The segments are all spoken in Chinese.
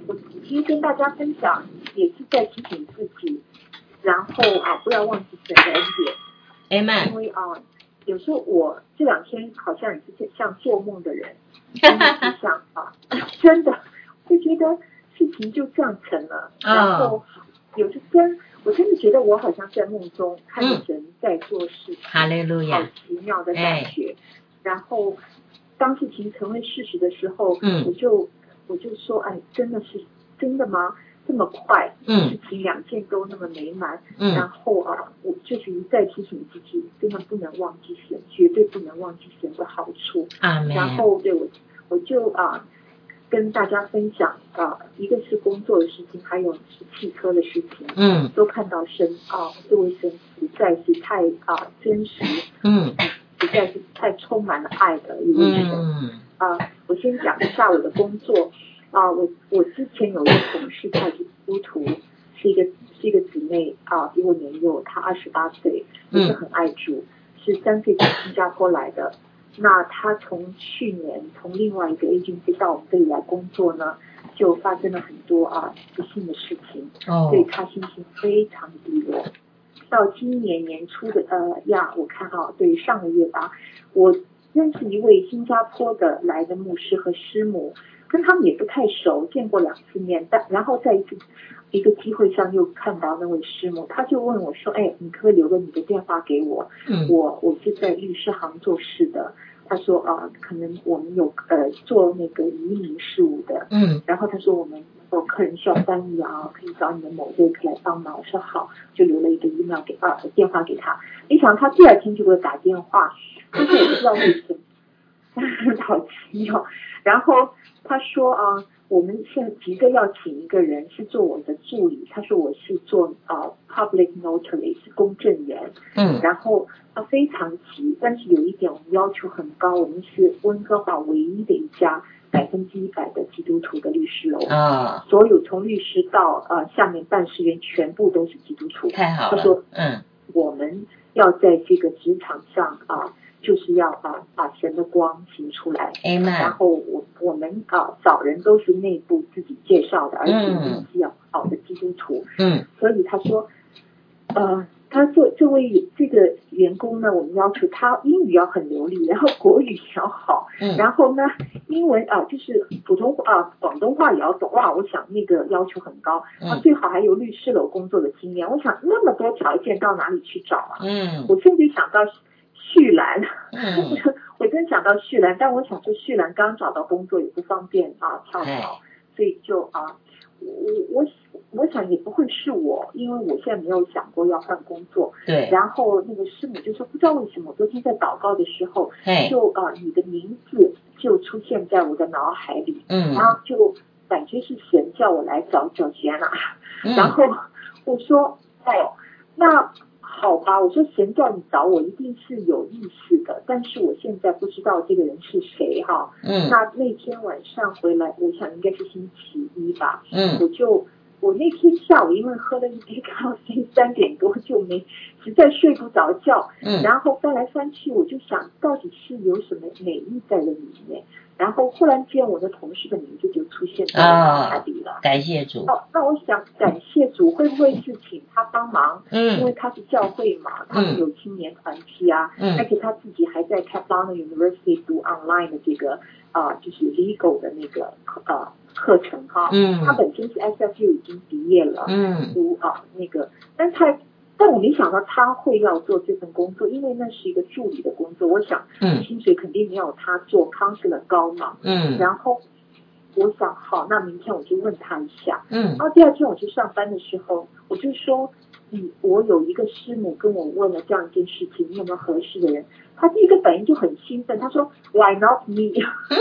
我其实跟大家分享，也是在提醒自己，然后不要忘记神的恩典。 Amen。 因为有时候我这2天好像也是像做梦的人，真的是像真的会觉得事情就这样成了，然后有时我真的觉得我好像在梦中看着神在做事情， 哈利路亚， 好奇妙的感觉。然后当事情成为事实的时候，我就说，真的是真的吗？这么快，事情2件都那么美满，然后我就是一再提醒自己，真的不能忘记神，绝对不能忘记神的好处。然后对我就跟大家分享一个是工作的事情，还有是汽车的事情，都看到神这位神实在是太真实，实在是太充满了爱的一位神。我先讲一下我的工作。我之前有一个同事，她是基督徒，是一个姊妹比我年幼，她28岁，也是很爱主，是3岁从新加坡来的。那她从去年从另外一个 agency 到我们这里来工作呢，就发生了很多不幸的事情，所以她心情非常低落。到今年年初的我看对上个月吧，我认识一位新加坡的来的牧师和师母，跟他们也不太熟，见过2次面，然后在一个机会上又看到那位师母，他就问我说：“你可不可以留个你的电话给我？我是在律师行做事的。”他说可能我们有做那个移民事务的，然后他说我客人需要翻译可以找你的某位来帮忙。我说好，就留了一个 email 电话给他。没想到他第2天就给我打电话，他说我不知道为什么，好奇妙。然后他说我们现在急着要请一个人是做我的助理，他说我是做public notary 是公证员，然后他非常急，但是有一点我们要求很高，我们是温哥华唯一的一家100%的基督徒的律师楼，所有从律师到下面办事员全部都是基督徒。 太好了。 他说我们要在这个职场上就是要把神的光行出来。然后我们找人都是内部自己介绍的，而且是要好的基督徒。所以他说他这个员工呢，我们要求他英语要很流利，然后国语也要好，然后呢英文就是普通话广东话也要懂。我想那个要求很高，最好还有律师楼工作的经验。我想那么多条件到哪里去找我甚至想到旭兰，我真想到旭兰，但我想说旭兰刚找到工作也不方便跳槽，所以就我想也不会是我，因为我现在没有想过要换工作。 对。 然后那个师母就说不知道为什么，昨天在祷告的时候，就你的名字就出现在我的脑海里，然后就感觉是神叫我来找贤娜，然后我说那好吧，我说神叫你找我一定是有意思的，但是我现在不知道这个人是谁那天晚上回来，我想应该是星期1吧，我那天下午因为喝了一杯咖啡，3点多就实在睡不着觉，然后翻来翻去，我就想到底是有什么美意在里面，然后忽然间我的同事的名字就出现在脑海里了。 感谢主。 那我想感谢主，会不会是请他帮忙？因为他是教会嘛，他们有青年团体而且他自己还在 Kaplan University 读 online 的这个就是 legal 的那个课程他本身是 SFU 已经毕业了，读那个，但我没想到他会要做这份工作，因为那是一个助理的工作，我想薪水肯定没有他做 counselor 高嘛，然后我想好，那明天我就问他一下，然后第2天我去上班的时候，我就说我有一个师母跟我问了这样一件事情，你有没有合适的人？他第一个反应就很兴奋，他说 Why not me？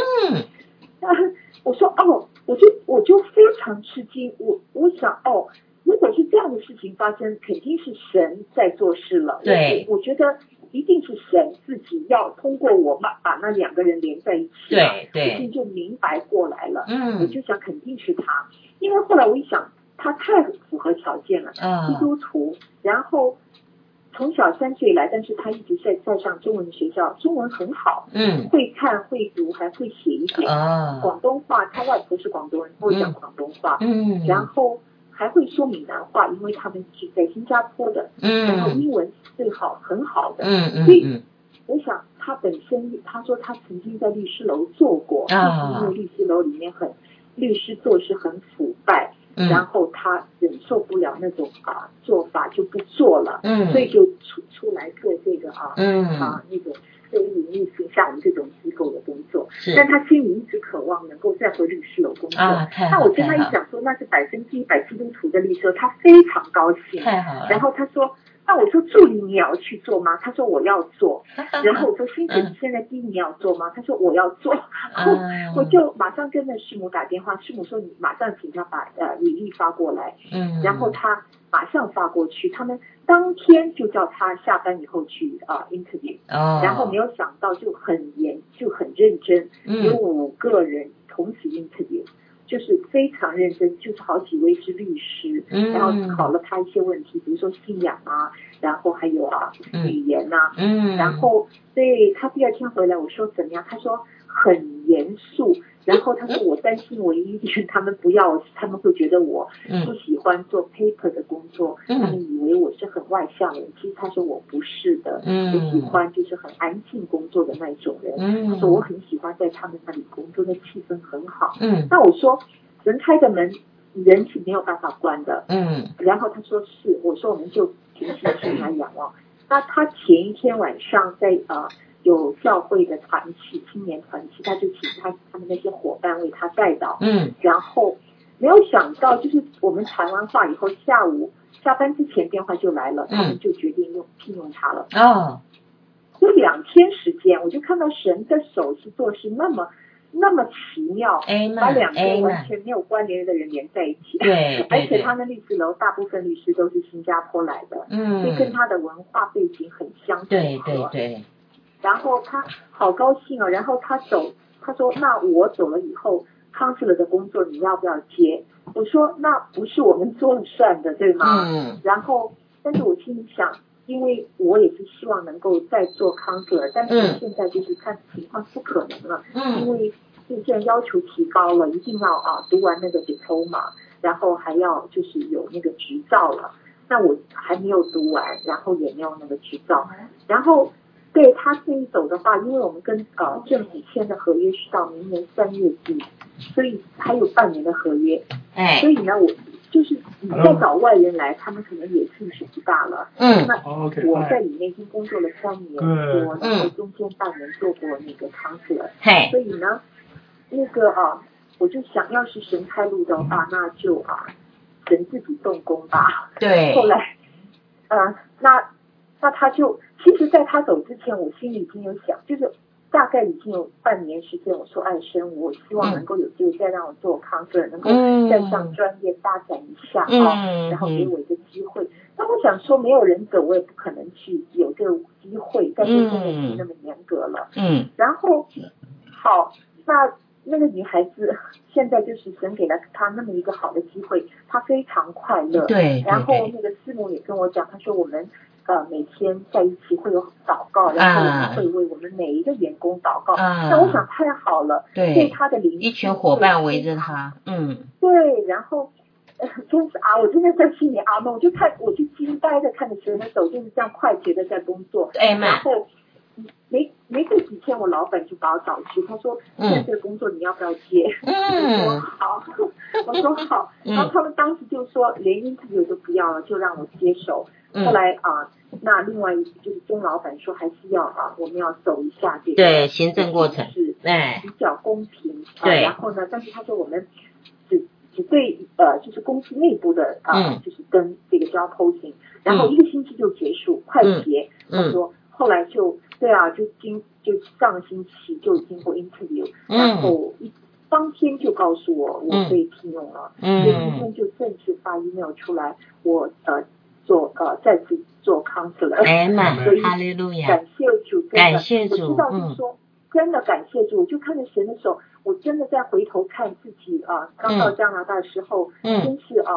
我说我就非常吃惊，我想如果是这样的事情发生，肯定是神在做事了。 对， 我觉得一定是神自己要通过我把那2个人连在一起。 对， 我心就明白过来了。我就想肯定是他，因为后来我一想，他太符合条件了，基督徒，然后从小3岁来，但是他一直在上中文学校，中文很好，会看会读还会写一点，广东话，他外婆是广东人，会讲广东话，然后还会说闽南话，因为他们是在新加坡的，然后英文最好很好的，所以我想他本身，他说他曾经在律师楼做过，因为律师楼里面律师做事很腐败，然后他忍受不了那种做法就不做了，所以就出来做这个那种非营利性像我们这种机构的工作，但他心里一直渴望能够再回律师楼工作。那我跟他一讲说那是100%基督徒的律师，他非常高兴。然后他说。那我说助理你也要去做吗？他说我要做。然后我说薪水你现在低你要做吗？他说我要做。我就马上跟那师母打电话，师母说你马上请他把履历发过来。然后他马上发过去，他们当天就叫他下班以后去interview。然后没有想到就很认真，有5个人同时 interview。就是非常认真，就是好几位是律师，然后考了他一些问题，比如说信仰然后还有语言然后对他第2天回来，我说怎么样？他说很严肃，然后他说我担心唯一一点他们会觉得我不喜欢做 paper 的工作，他们以为我是很外向的人，其实他说我不是的，我喜欢就是很安静工作的那种人，他说我很喜欢在他们那里工作，那气氛很好。那我说神开的门人是没有办法关的，然后他说是，我说我们就凭信心来仰望。那他前一天晚上在有教会的团契，青年团契，他就请他们那些伙伴为他带祷，然后没有想到就是我们谈完话以后，下午下班之前电话就来了，他们就决定聘用他了。就2天时间，我就看到神的手是做事那么奇妙，把2个完全没有关联的人连在一起。对，而且他们律师楼大部分律师都是新加坡来的，所以跟他的文化背景很相符合。对。然后他好高兴然后他说那我走了以后 counselor 的工作你要不要接？我说那不是我们做了算的，对吗？然后但是我心里想，因为我也是希望能够再做 counselor， 但是现在就是看情况不可能了，因为现在要求提高了，一定要读完那个 diploma， 然后还要就是有那个执照了。那我还没有读完，然后也没有那个执照，然后对他这一走的话，因为我们跟政府签的合约是到明年3月底，所以还有半年的合约。所以呢，我就是你再找外人来，他们可能也兴趣不大了。那我在里面已经工作了3年多，然后中间半年做过那个counselor，所以呢，那个我就想要是神开路的话，那就神自己动工吧。对。后来那他就，其实在他走之前，我心里已经有想，就是大概已经有半年时间，我说爱神，我希望能够有机会再让我做 counselor， 能够再向专业发展一下然后给我一个机会。那我想说，没有人走，我也不可能去有这个机会，但是现在是那么严格了。然后好，那个女孩子现在就是神给了她那么一个好的机会，她非常快乐。对。然后那个师母也跟我讲，她说我们每天在一起会有祷告，然后我们会为我们每一个员工祷告。那我想太好了，对他的灵，一群伙伴围着他，对，然后真是我真的在心里闷，我就惊呆的看着神的手就是这样快捷的在工作，然后没过几天，我老板就把我找去，他说现在这个工作你要不要接？我说好，然后他们当时就说连 interview 都不要了，就让我接手。后来那另外一个就是钟老板说还是要我们要走一下这个对行政过程是比较公平对然后呢，但是他说我们只对就是公司内部的就是跟这个 job posting， 然后1个星期就结束，快捷。他说后来就对就上个星期就经过 interview， 然后当天就告诉我被聘用了，所以今天就正式发 email 出来，我再次做 counselor， 所以感谢主，感谢主，我知道就是说真的感谢主，就看着神的手，我真的在回头看自己刚到加拿大的时候，真是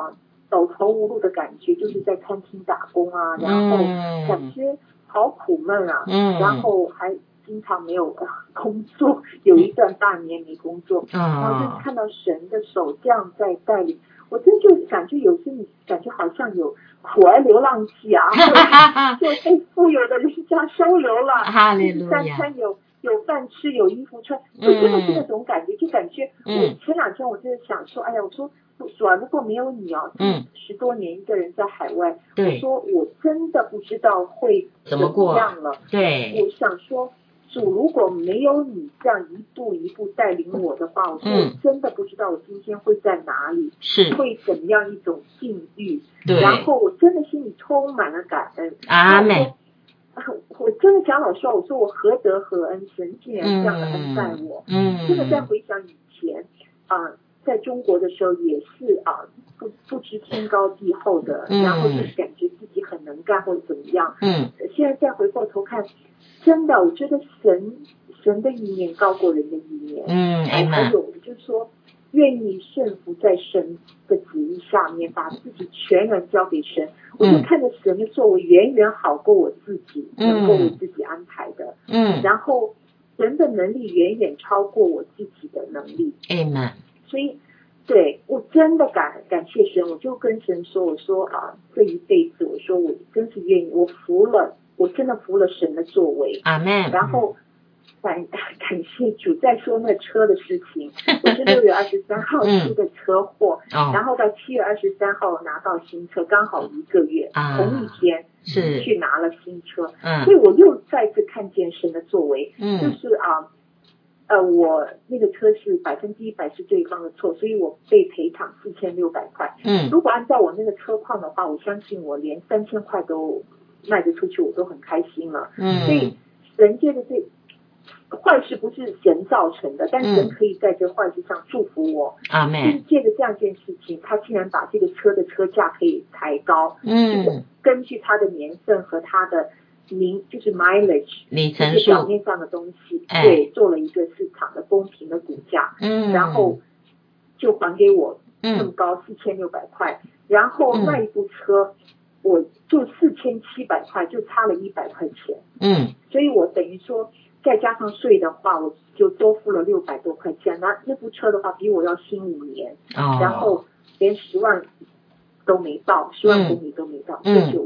走投无路的感觉，就是在餐厅打工啊，然后感觉好苦闷啊，然后还经常没有工作，有一段半年没工作，然后就是看到神的手这样在带领，我真就感觉有时你感觉好像有苦儿流浪记啊，就被富有的人家收留了，三餐有饭吃，有衣服穿，就真的是那种感觉，就感觉我前2天我就是想说，哎呀，我说主啊，如果没有你哦，10多年一个人在海外，我说我真的不知道会怎么样了。对，我想说，主如果没有你这样一步一步带领我的话，我说我真的不知道我今天会在哪里，会怎么样一种境遇。然后我真的心里充满了感恩。阿们。我真的讲老实话，我说我何德何恩，神竟然这样的恩待我。真的在回想以前在中国的时候也是不知天高地厚的，然后就是感觉自己很能干或者怎么样。现在再回过头看，真的我觉得神的意念高过人的意念。还有就是说，愿意顺服在神的旨意下面，把自己全然交给神。我就看着神的作为远远好过我自己能够为自己安排的。然后神的能力远远超过我自己的能力。所以对我真的感谢神，我就跟神说，我说这一辈子，我说我真是愿意，我真的服了神的作为。阿们。然后感谢主。再说那车的事情，我是6月23号出的车祸，然后到7月23号拿到新车，刚好1个月，同一天去拿了新车。所以我又再次看见神的作为。就是我那个车是100%是对方的错，所以我被赔偿4600块。如果按照我那个车况的话，我相信我连3000块都卖得出去，我都很开心了。所以神界的这坏事不是神造成的，但神可以在这坏事上祝福我。就是借着这样一件事情，他竟然把这个车的车价可以抬高。就是根据它的年份和它的就是 mileage 里程数表面上的东西，对，做了一个市场的公平的股价。然后就还给我那么高4600块。然后那一部车我就4700块，就差了100块钱。所以我等于说再加上税的话，我就多付了600多块钱。那部车的话比我要新5年，然后连10万都没到，10万公里都没到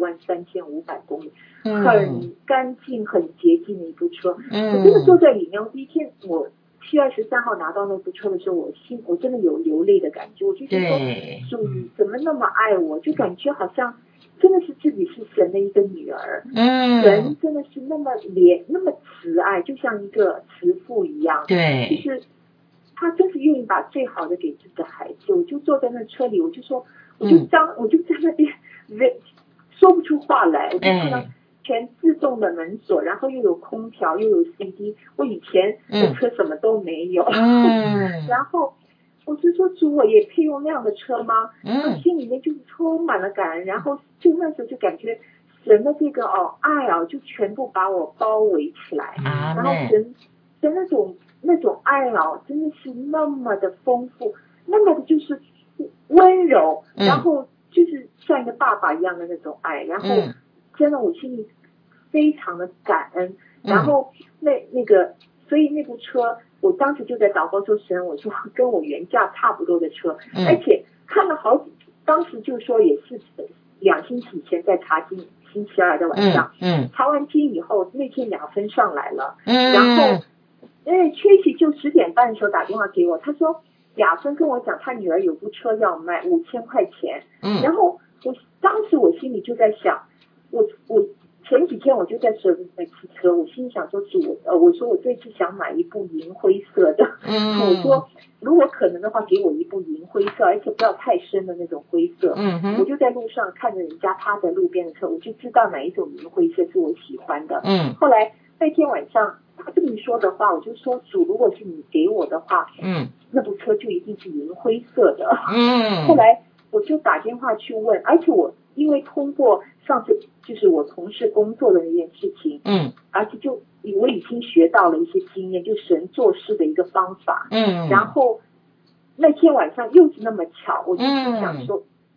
，93500公里，很干净很洁净的一部车。我真的坐在里面，我第一天我7月23号拿到那部车的时候，我真的有流泪的感觉。我就觉得说，主怎么那么爱我，就感觉好像真的是自己是神的一个女儿。神真的是那么那么慈爱，就像一个慈父一样。对，就是他真是愿意把最好的给自己的孩子。我就坐在那车里，我就说，我就在那边说不出话来。我就看到全自动的门锁，然后又有空调，又有 CD。我以前的车什么都没有。然后我就说，主，我也配用那样的车吗？心里面就是充满了感恩。然后就那时候就感觉神的这个爱就全部把我包围起来。然后神那种爱真的是那么的丰富，那么的就是温柔，然后就是像一个爸爸一样的那种爱。然后真的我心里非常的感恩。然后所以那部车我当时就在祷告说，神，我说跟我原价差不多的车，而且看了好几，当时就说也是2星期以前在查经，星期2的晚上，查完经以后，那天雅芬上来了，然后Tracy 就10点半的时候打电话给我，他说雅芬跟我讲他女儿有部车要卖5000块钱。然后当时我心里就在想，我前几天我就在service那汽车，我心里想说，我说我这次想买一部银灰色的。我说如果可能的话，给我一部银灰色，而且不要太深的那种灰色。我就在路上看着人家趴在路边的车，我就知道哪一种银灰色是我喜欢的。后来那天晚上他这么说的话，我就说，主，如果是你给我的话，那部车就一定是银灰色的。后来我就打电话去问，而且我因为通过上次就是我同事工作的那件事情，而且我已经学到了一些经验，就神做事的一个方法。然后那天晚上又是那么巧，我就想说，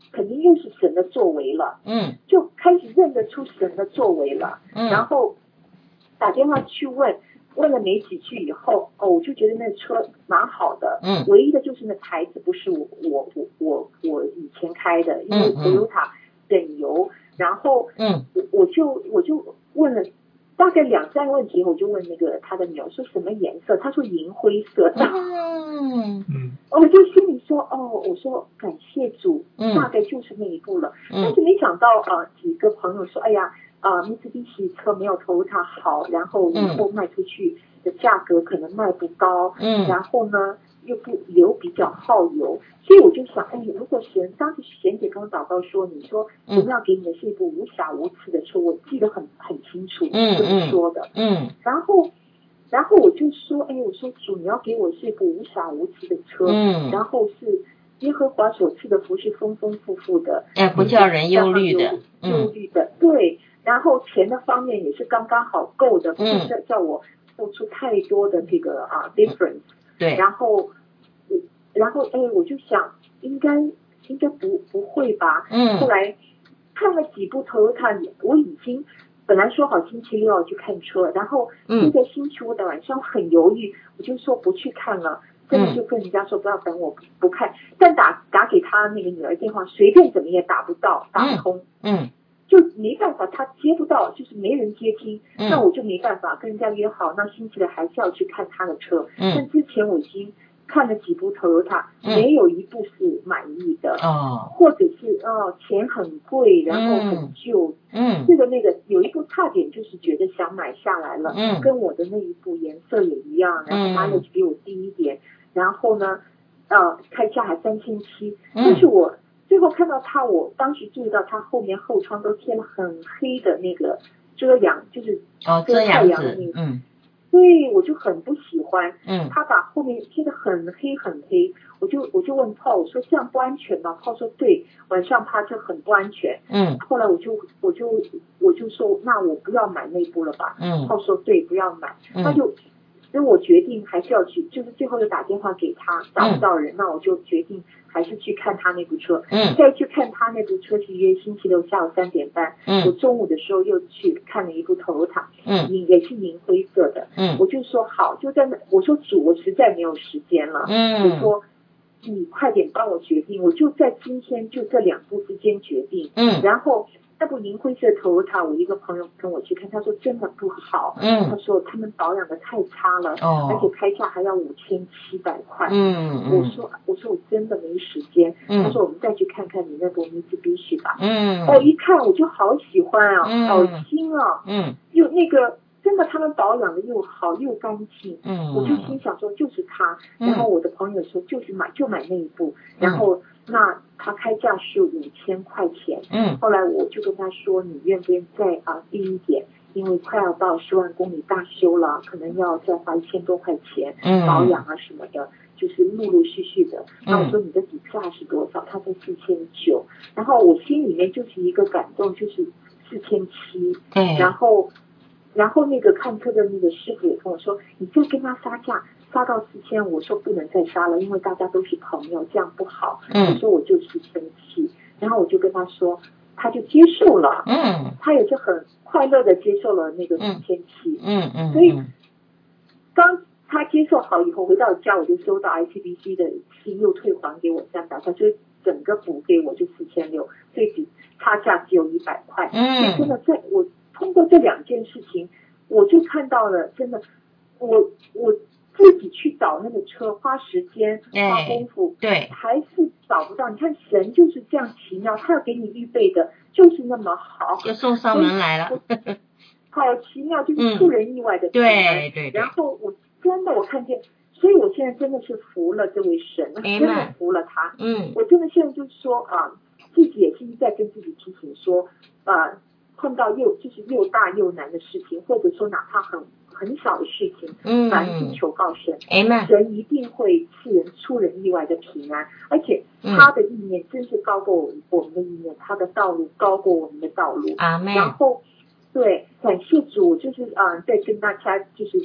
肯定又是神的作为了，就开始认得出神的作为了，然后打电话去问了没几句以后，我就觉得那车蛮好的，唯一的就是那牌子不是我以前开的，因为 Toyota 省油，然后我就问了大概2-3个问题，我就问那个他的女儿说什么颜色，他说银灰色的，我就心里说我说感谢主，大概就是那一步了，但是没想到几个朋友说，哎呀Mitsubishi 车没有 Toyota 好，然后以后卖出去的价格可能卖不高，然后呢又不油比较耗油，所以我就想，如果当时贤姐跟我祷告说，你说神要给你的是一部无瑕无疵的车，我记得很清楚，这么说的，然后我就说，我说主，你要给我是一部无瑕无疵的车，然后是耶和华所赐的福是丰丰富富的， 不叫人忧虑的， 对，然后钱的方面也是刚刚好够的，不是叫我付出太多的这个difference， 对， 然后我就想应该不会吧，后来看了几部 Toyota， 我已经本来说好星期6要去看车，然后就在星期5的晚上很犹豫，我就说不去看了，真的就跟人家说不要等我不看，但打给他那个女儿电话，随便怎么也打不到，打不通，就没办法，他接不到，就是没人接听，那我就没办法跟人家约好，那星期6还是要去看他的车，但之前我已经看了几部 Toyota，没有一部是满意的，或者是钱很贵，然后很旧，这个那个有一部差点就是觉得想买下来了，跟我的那一部颜色也一样，然后 mileage 比我低一点，然后呢开价还3700，但是我最后看到他，我当时注意到他后面后窗都贴了很黑的那个遮阳，就是遮太阳的那个，所以我就很不喜欢，他把后面贴得很黑很黑，我就问Paul，我说这样不安全吗？Paul说对，晚上趴车很不安全，后来我就说那我不要买那部了吧，Paul说对，不要买，他就。所以我决定还是要去，就是最后又打电话给他，找不到人，那我就决定还是去看他那部车。再去看他那部车是约星期6下午3点半。我中午的时候又去看了一部 Toyota，也是银灰色的。我就说好，就在那，我说主，我实在没有时间了。我说你快点帮我决定，我就在今天就这2部之间决定。然后。那部银灰色 Toyota， 我一个朋友跟我去看，他说真的不好，他说他们保养的太差了，而且开价还要5700块。我说我真的没时间。他说我们再去看看你那部 Mitsubishi 吧。一看我就好喜欢啊，好新啊，又那个真的他们保养的又好又干净。我就心想说就是他。然后我的朋友说就买那一部，然后。那他开价是5000块钱，后来我就跟他说，你愿不愿意再低一点，因为快要到10万公里大修了，可能要再花1000多块钱保养啊什么的，就是陆陆续续的。那我说你的底价是多少？他说4900，然后我心里面就是一个感动，就是4700，然后那个看车的那个师傅也跟我说，你再跟他杀价。杀到4000，我说不能再杀了，因为大家都是朋友，这样不好。我说我就是生气，然后我就跟他说，他就接受了。他也是很快乐的接受了那个4700。所以当他接受好以后，回到家我就收到 ICBC 的信又退还给我300块，所以整个补给我就4600，所以差价只有100块。所以真的我通过这2件事情，我就看到了真的我自己去找那个车，花时间花功夫， 对， 还是找不到。你看神就是这样奇妙，他要给你预备的就是那么好， 就送上门来了。 好奇妙，就是出人意外的平安。 对。 然后我看见，所以我现在真的是服了这位神，真的服了他。我真的现在就是说自己也是一再跟自己提醒说碰到又大又难的事情，或者说哪怕很小的事情，凡事求告神，神一定会赐人出人意外的平安，而且他的意念真是高过我们的意念，他的道路高过我们的道路。然后对，感谢主，就是在跟大家就是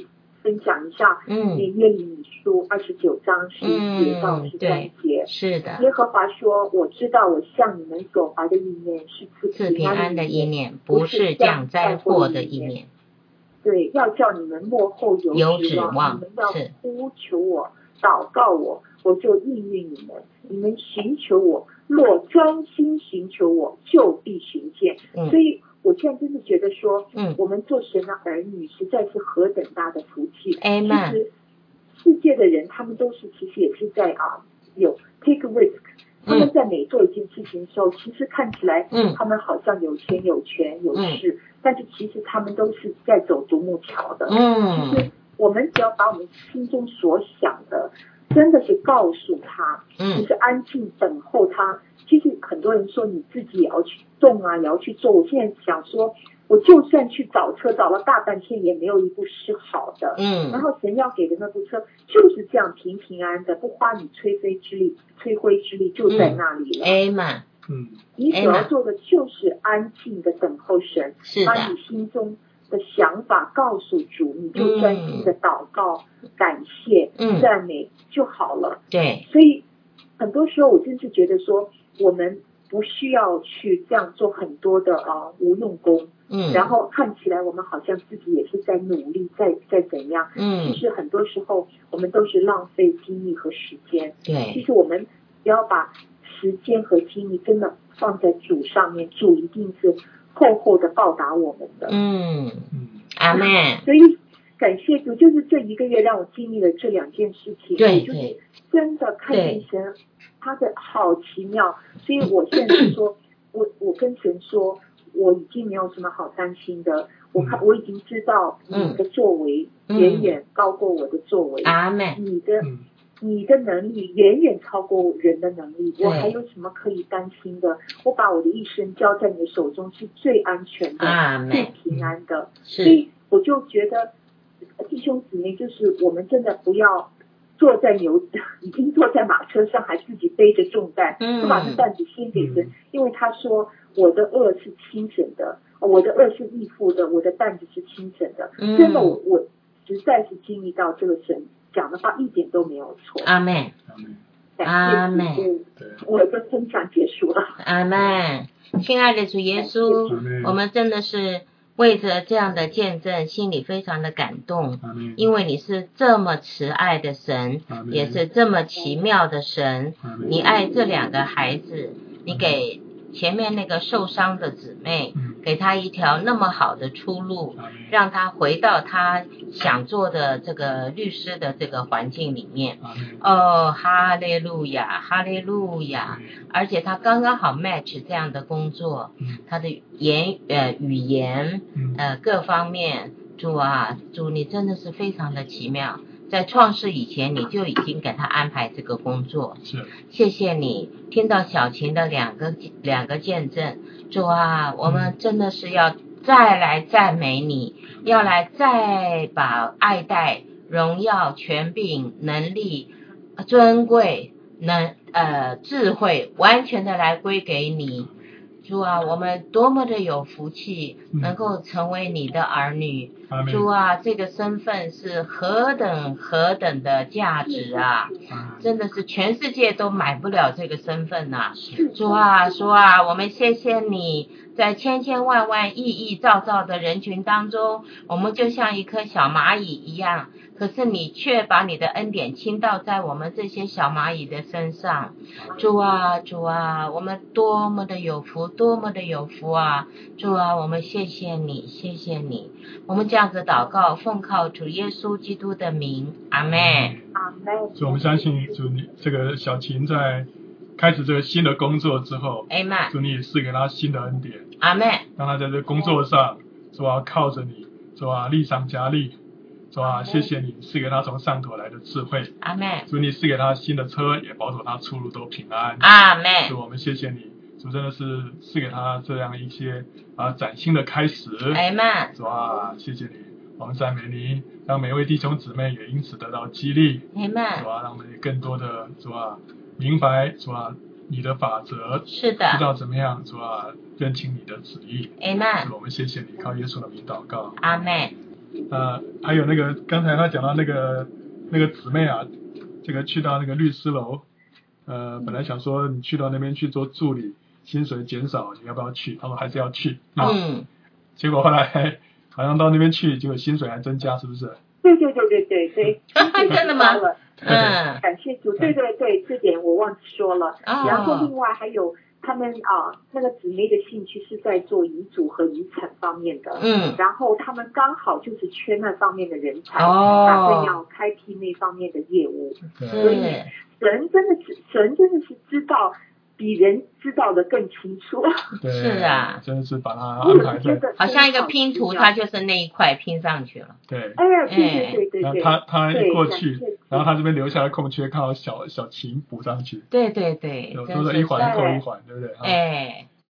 分享一下耶利米书29章11节到13节。 是的。 耶和华说，我知道我向你们所怀的意念是赐平安的意念，不是降灾祸的意念。 对，要叫你们末后有指望，你们要呼求我，祷告我，我就应允你们。你们寻求我，若专心寻求我，就必寻见。所以我现在真的觉得说，我们做神的儿女实在是何等大的福气。其实世界的人他们都是其实也是在有 take risk，他们在每做一件事情的时候，其实看起来他们好像有钱有权有势，但是其实他们都是在走独木桥的。其实我们只要把我们心中所想的真的是告诉他，就是安静等候他。其实很多人说你自己也要去动啊，也要去做。我现在想说，我就算去找车找了大半天，也没有一部是好的。然后神要给的那部车就是这样平平安的，不花你吹灰之力就在那里了。你所要做的就是安静的等候神，把你心中的想法告诉主，你就专心的祷告、感谢、赞美就好了。 对， 所以很多时候我真是觉得说，我们不需要去这样做很多的无用功，然后看起来我们好像自己也是在努力，在怎样，其实很多时候我们都是浪费精力和时间。 对， 其实我们不要把时间和精力真的放在主上面，主一定是厚厚的报答我们的。 阿们。 所以感谢主，就是这一个月让我经历了这2件事情， 对， 就是真的看见神他的好奇妙。所以我现在说，我跟神说，我已经没有什么好担心的。我已经知道你的作为远远高过我的作为。 阿们。 你的能力远远超过人的能力，我还有什么可以担心的？我把我的一生交在你的手中，是最安全的，最平安的。所以我就觉得弟兄姊妹，就是我们真的不要已经坐在马车上，还自己背着重担，就把这担子先给神，因为他说我的恶是轻省的，我的恶是义父的，我的担子是轻省的。真的，我实在是经历到这个神讲的话一点都没有错。 阿们，阿们。 我的分享结束了。 阿们，亲爱的主耶稣，我们真的是为着这样的见证，心里非常的感动，因为你是这么慈爱的神，也是这么奇妙的神。你爱这2个孩子，你给前面那个受伤的姊妹，给他一条那么好的出路，让他回到他想做的这个律师的这个环境里面。哈利路亚，哈利路亚！而且他刚刚好 match 这样的工作，他的语言各方面，主你真的是非常的奇妙。在创世以前，你就已经给他安排这个工作。谢谢你。听到小琴的两个见证，主啊，我们真的是要再来赞美你，要来再把爱戴、荣耀、权柄、能力、尊贵、智慧完全的来归给你。主啊，我们多么的有福气，能够成为你的儿女。主啊，这个身份是何等的价值啊！真的是全世界都买不了这个身份啊！主啊，我们谢谢你，在千万亿兆的人群当中，我们就像一颗小蚂蚁一样，可是你却把你的恩典倾倒在我们这些小蚂蚁的身上。主啊，我们多么的有福，多么的有福啊！主啊，我们谢谢你，谢谢你。我们这样子祷告，奉靠主耶稣基督的名，阿们。 阿们。 所以我们相信主，你这个小琴在开始这个新的工作之后， 阿们。 主你也赐给他新的恩典， 阿们。 让他在这工作上，主啊靠着你，主啊力上加力，主啊谢谢你赐给他从上头来的智慧， 阿们。 主你赐给他新的车，也保守他出入都平安， 阿们。 主我们谢谢你，主真的是赐给他这样一些崭新的开始， 阿们。 主啊谢谢你，我们赞美你，让每位弟兄姊妹也因此得到激励， 阿们。 主啊让我们也更多的主啊明白主啊你的法则， 是的， 知道怎么样主啊认清你的旨意， 阿们。 主我们谢谢你，靠耶稣的名祷告， 阿们。 还有那个刚才他讲到那个姊妹啊，这个去到那个律师楼，本来想说你去到那边去做助理，薪水减少，你要不要去？他说还是要去。结果后来好像到那边去，结果薪水还增加，是不是？ 对， 真的吗？ 感谢主，对，这点我忘记说了。然后另外还有他们那个姊妹的兴趣是在做遗嘱和遗产方面的，然后他们刚好就是缺那方面的人才，打算要开辟那方面的业务，所以神真的是知道。比人知道的更清楚。 是啊， 真的是把它安排在， 好像一个拼图，它就是那一块拼上去了。 对， 对。 然后他一过去，然后他这边留下的空缺，靠小琴补上去。 对， 有时候一环扣一环，对不对？